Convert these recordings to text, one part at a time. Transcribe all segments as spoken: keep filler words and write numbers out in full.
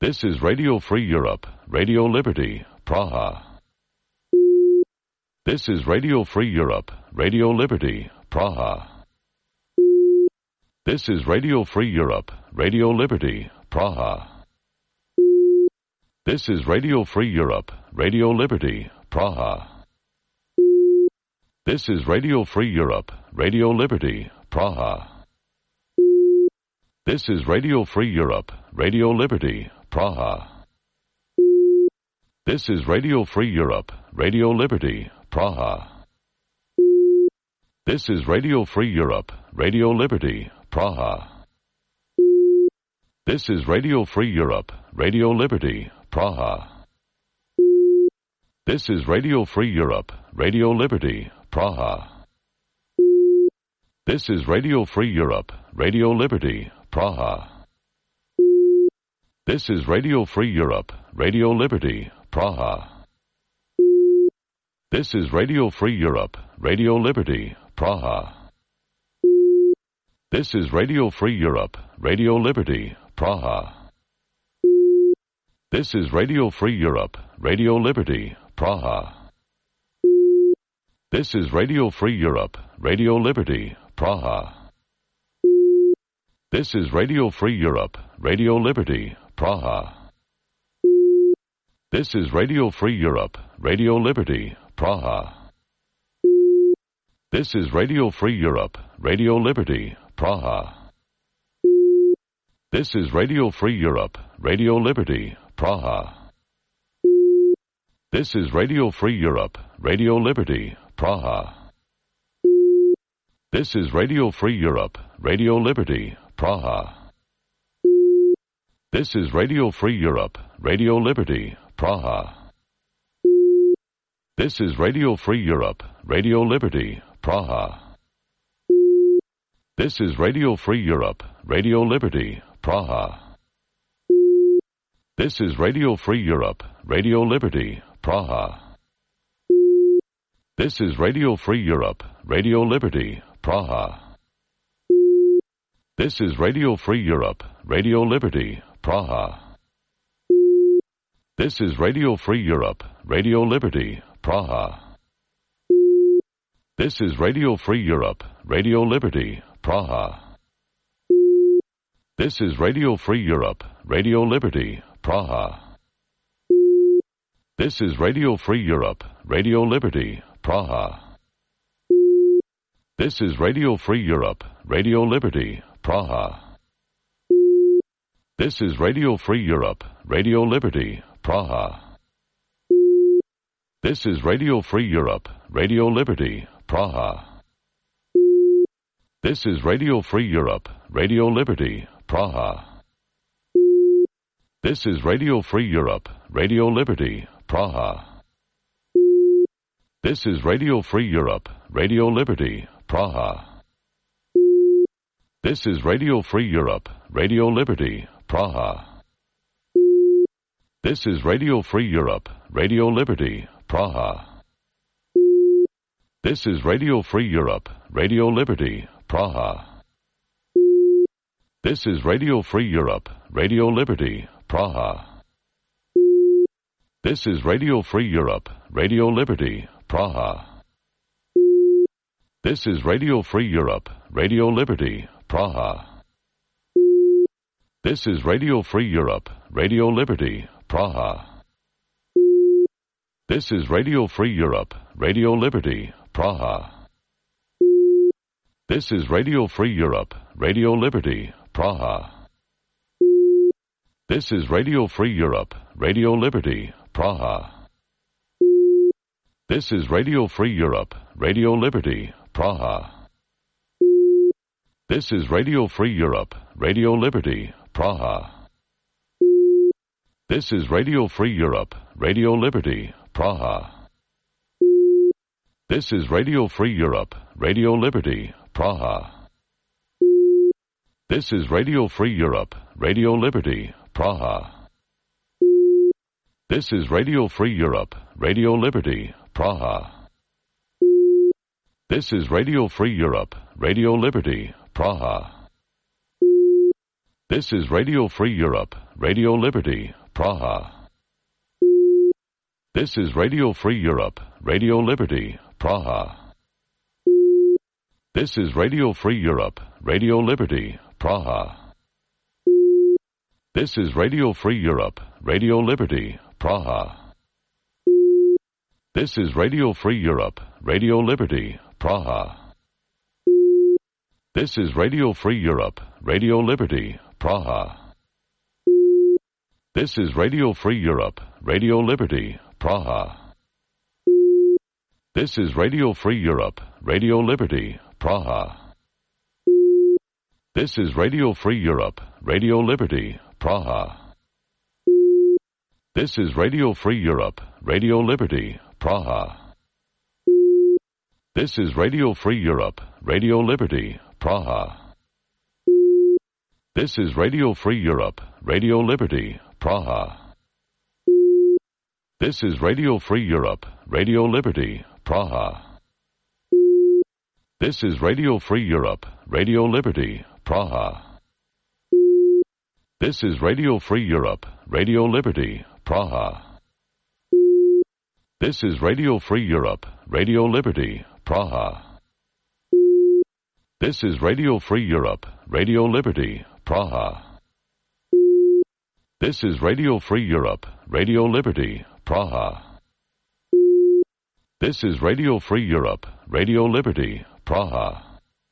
This is Radio Free Europe, Radio Liberty, Praha. This is Radio Free Europe, Radio Liberty, Praha. This is Radio Free Europe, Radio Liberty, Praha. This is Radio Free Europe, Radio Liberty, Praha. This is Radio Free Europe, Radio Liberty, Praha. This is Radio Free Europe, Radio Liberty, Praha. This is Radio Free Europe, Radio Liberty, Praha. This is Radio Free Europe, Radio Liberty, Praha. This is Radio Free Europe, Radio Liberty, Praha. This is Radio Free Europe, Radio Liberty, Praha. This is Radio Free Europe, Radio Liberty, Praha. This is Radio Free Europe, Radio Liberty, Praha. This is Radio Free Europe, Radio Liberty, Praha. This is Radio Free Europe, Radio Liberty, Praha. This is Radio Free Europe, Radio Liberty, Praha. This is Radio Free Europe, Radio Liberty, Praha. This is Radio Free Europe, Radio Liberty, Praha. This is Radio Free Europe, Radio Liberty, Praha. This is Radio Free Europe, Radio Liberty, Praha. This is Radio Free Europe, Radio Liberty, Praha. This is Radio Free Europe, Radio Liberty, Praha. This is Radio Free Europe, Radio Liberty, Praha. This is Radio Free Europe, Radio Liberty, Praha. This is Radio Free Europe, Radio Liberty, Praha. This is Radio Free Europe, Radio Liberty, Praha. This is Radio Free Europe, Radio Liberty, Praha. This is Radio Free Europe, Radio Liberty, Praha. This is Radio Free Europe, Radio Liberty, Praha. This is Radio Free Europe, Radio Liberty, Praha. This is Radio Free Europe, Radio Liberty, Praha. This is Radio Free Europe, Radio Liberty, Praha. This is Radio Free Europe, Radio Liberty, Praha. This is Radio Free Europe, Radio Liberty, Praha. This is Radio Free Europe, Radio Liberty, Praha. This is Radio Free Europe, Radio Liberty, Praha. This is Radio Free Europe, Radio Liberty, Praha. This is Radio Free Europe, Radio Liberty, Praha. This is Radio Free Europe, Radio Liberty, Praha. This is Radio Free Europe, Radio Liberty, Praha. This is Radio Free Europe, Radio Liberty, Praha. This is Radio Free Europe, Radio Liberty, Praha. This is Radio Free Europe, Radio Liberty, Praha. This is Radio Free Europe, Radio Liberty, Praha. This is Radio Free Europe, Radio Liberty, Praha. This is Radio Free Europe, Radio Liberty, Praha. This is Radio Free Europe, Radio Liberty, Praha. This is Radio Free Europe, Radio Liberty, Praha. This is Radio Free Europe, Radio Liberty, Praha. This is Radio Free Europe, Radio Liberty, Praha. This is Radio Free Europe, Radio Liberty, Praha. This is Radio Free Europe, Radio Liberty, Praha. This is Radio Free Europe, Radio Liberty, Praha. This is Radio Free Europe, Radio Liberty, Praha. This is Radio Free Europe, Radio Liberty, Praha. This is Radio Free Europe, Radio Liberty, Praha. This is Radio Free Europe, Radio Liberty, Praha. This is Radio Free Europe, Radio Liberty, Praha. This is Radio Free Europe, Radio Liberty, Praha. This is Radio Free Europe, Radio Liberty, Praha. This is Radio Free Europe, Radio Liberty, Praha. This is Radio Free Europe, Radio Liberty, Praha. This is Radio Free Europe, Radio Liberty, Praha. This is Radio Free Europe, Radio Liberty, Praha. This is Radio Free Europe, Radio Liberty, Praha. This is Radio Free Europe, Radio Liberty, Praha. This is Radio Free Europe, Radio Liberty, Praha. This is Radio Free Europe, Radio Liberty, Praha. This is Radio Free Europe, Radio Liberty, Praha. This is Radio Free Europe, Radio Liberty, Praha. This is Radio Free Europe, Radio Liberty, Praha. This is Radio Free Europe, Radio Liberty, Praha. This is Radio Free Europe, Radio Liberty, Praha. This is Radio Free Europe, Radio Liberty, Praha. This is Radio Free Europe, Radio Liberty, Praha.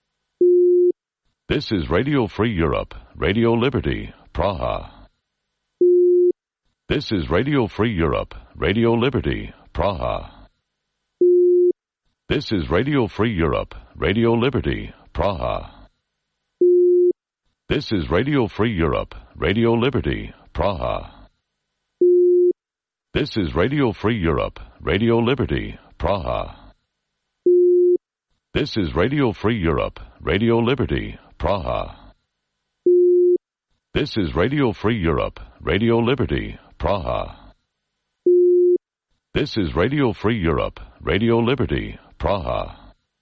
This is Radio Free Europe, Radio Liberty, Praha. This is Radio Free Europe, Radio Liberty, Praha. This is Radio Free Europe, Radio Liberty, Praha. This is Radio Free Europe, Radio Liberty, Praha. This is Radio Free Europe, Radio Liberty, Praha. This is Radio Free Europe, Radio Liberty, Praha. This is Radio Free Europe, Radio Liberty, Praha. This is Radio Free Europe, Radio Liberty, Praha.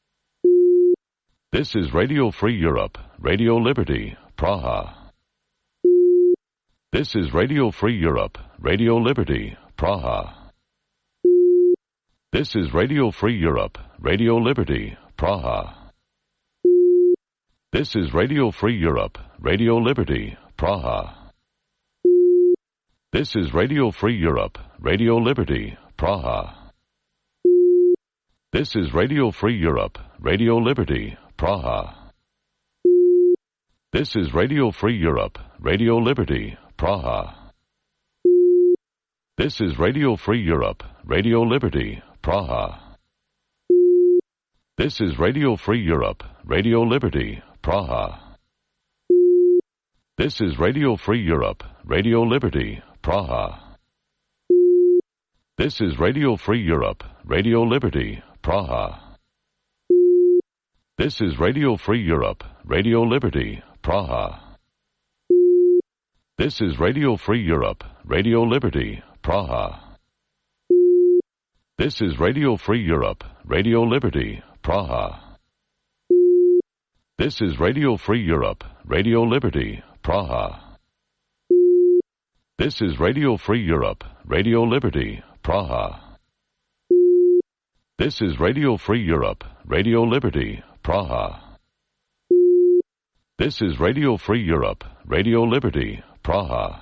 This is Radio Free Europe, Radio Liberty, Praha. This is Radio Free Europe, Radio Liberty, Praha. This is Radio Free Europe, Radio Liberty, Praha. This is Radio Free Europe, Radio Liberty, Praha. This is Radio Free Europe, Radio Liberty, Praha. This is Radio Free Europe, Radio Liberty, Praha. This is Radio Free Europe, Radio Liberty, Praha. This is Radio Free Europe, Radio Liberty, Praha. This is Radio Free Europe, Radio Liberty, Praha. This is Radio Free Europe, Radio Liberty, Praha. This is Radio Free Europe, Radio Liberty, Praha. This is Radio Free Europe, Radio Liberty, Praha. This is Radio Free Europe, Radio Liberty, Praha. This is Radio Free Europe, Radio Liberty, Praha. This is Radio Free Europe, Radio Liberty, Praha. This is Radio Free Europe, Radio Liberty, Praha. This is Radio Free Europe, Radio Liberty, Praha. This is Radio Free Europe, Radio Liberty, Praha.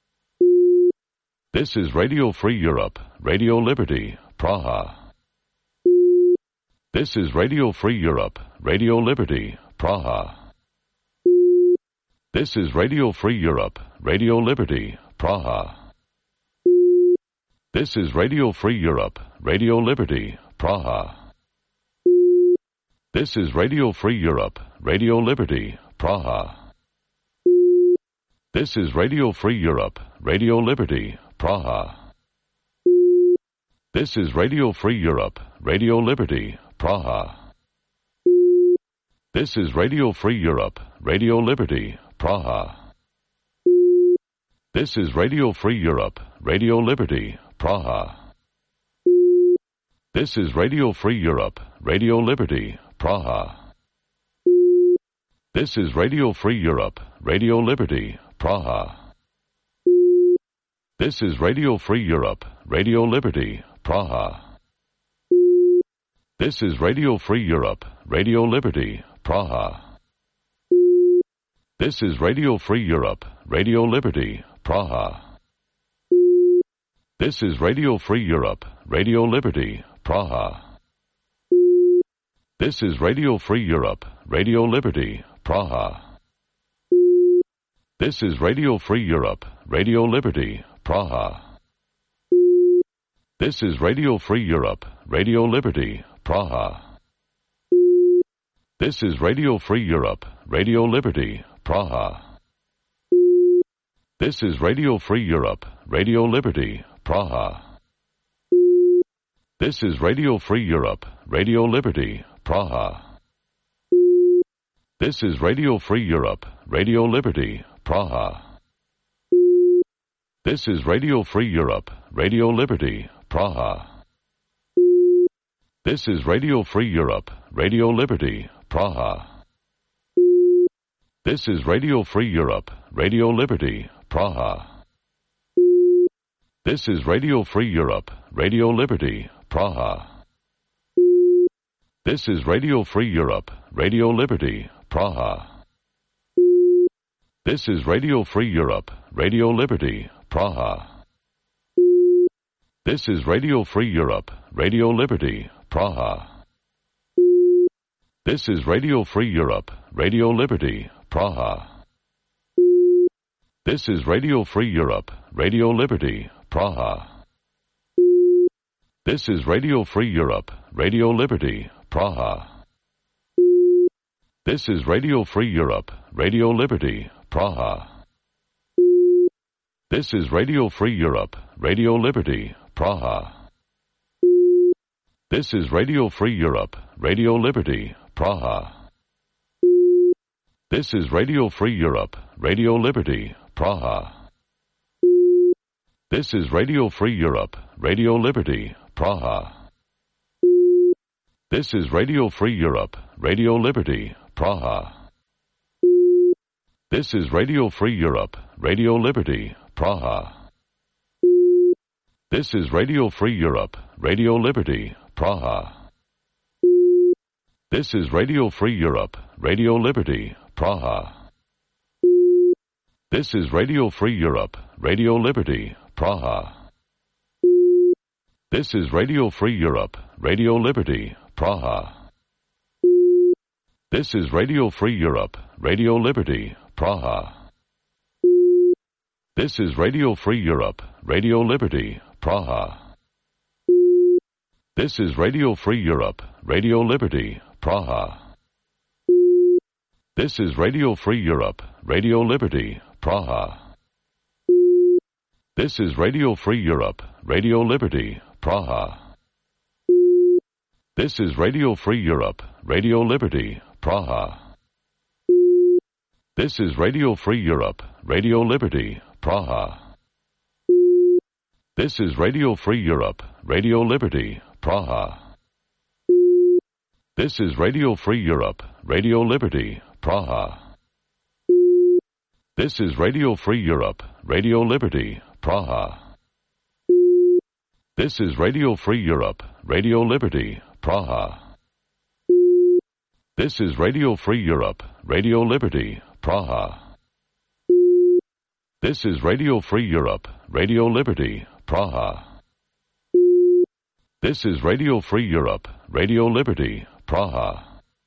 This is Radio Free Europe, Radio Liberty, Praha. This is Radio Free Europe, Radio Liberty, Praha. This is Radio Free Europe, Radio Liberty, Praha. This is Radio Free Europe, Radio Liberty, Praha. This is Radio Free Europe, Radio Liberty, Praha. This is Radio Free Europe, Radio Liberty, Praha. This is Radio Free Europe, Radio Liberty, Praha. This is Radio Free Europe, Radio Liberty, Praha. This is Radio Free Europe, Radio Liberty, Praha. This is Radio Free Europe, Radio Liberty, Praha. This is Radio Free Europe, Radio Liberty, Praha. This is Radio Free Europe, Radio Liberty, Praha. This is Radio Free Europe, Radio Liberty, Praha. This is Radio Free Europe, Radio Liberty, Praha. This is Radio Free Europe, Radio Liberty, Praha. This is Radio Free Europe, Radio Liberty, Praha. This is Radio Free Europe, Radio Liberty, Praha. This is Radio Free Europe, Radio Liberty, Praha. This is Radio Free Europe, Radio Liberty, Praha. This is Radio Free Europe, Radio Liberty, Praha. This is Radio Free Europe, Radio Liberty, Praha. This is Radio Free Europe, Radio Liberty, Praha. This is Radio Free Europe, Radio Liberty, Praha. This is Radio Free Europe, Radio Liberty, Praha. This is Radio Free Europe, Radio Liberty, Praha. This is Radio Free Europe, Radio Liberty, Praha. This is Radio Free Europe, Radio Liberty, Praha. This is Radio Free Europe, Radio Liberty, Praha. This is Radio Free Europe, Radio Liberty, Praha. This is Radio Free Europe, Radio Liberty, Praha. This is Radio Free Europe, Radio Liberty, Praha. This is Radio Free Europe, Radio Liberty, Praha. This is Radio Free Europe, Radio Liberty, Praha. This is Radio Free Europe, Radio Liberty, Praha. This is Radio Free Europe, Radio Liberty, Praha. This is Radio Free Europe, Radio Liberty, Praha. This is Radio Free Europe, Radio Liberty, Praha. This is Radio Free Europe, Radio Liberty, Praha. This is Radio Free Europe, Radio Liberty, Praha. This is Radio Free Europe, Radio Liberty, Praha. This is Radio Free Europe, Radio Liberty, Praha. This is Radio Free Europe, Radio Liberty, Praha. This is Radio Free Europe, Radio Liberty, Praha. This is Radio Free Europe, Radio Liberty, Praha. This is Radio Free Europe, Radio Liberty, Praha. This is Radio Free Europe, Radio Liberty, Praha. This is Radio Free Europe, Radio Liberty, Praha. This is Radio Free Europe, Radio Liberty, Praha. This is Radio Free Europe, Radio Liberty, Praha. This is Radio Free Europe, Radio Liberty, Praha. This is Radio Free Europe, Radio Liberty, Praha. This is Radio Free Europe, Radio Liberty, Praha. This is Radio Free Europe, Radio Liberty, Praha. This is Radio Free Europe, Radio Liberty, Praha. This is Radio Free Europe, Radio Liberty, Praha. This is Radio Free Europe, Radio Liberty, Praha. This is Radio Free Europe, Radio Liberty, Praha.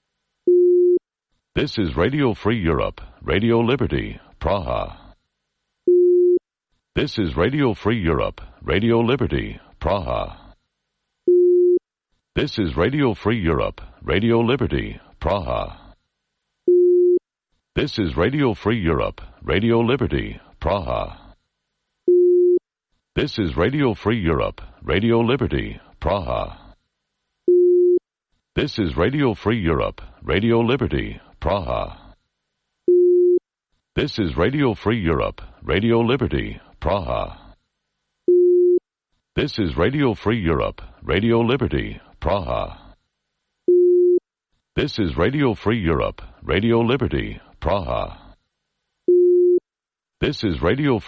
This is Radio Free Europe, Radio Liberty, Praha. This is Radio Free Europe, Radio Liberty, Praha. This is Radio Free Europe, Radio Liberty, Praha. This is Radio Free Europe, Radio Liberty, Praha. This is Radio Free Europe, Radio Liberty, Praha. This is Radio Free Europe, Radio Liberty, Praha. This is Radio Free Europe, Radio Liberty, Praha. This is Radio Free Europe, Radio Liberty, Praha. This is Radio Free Europe, Radio Liberty, Praha. This is Radio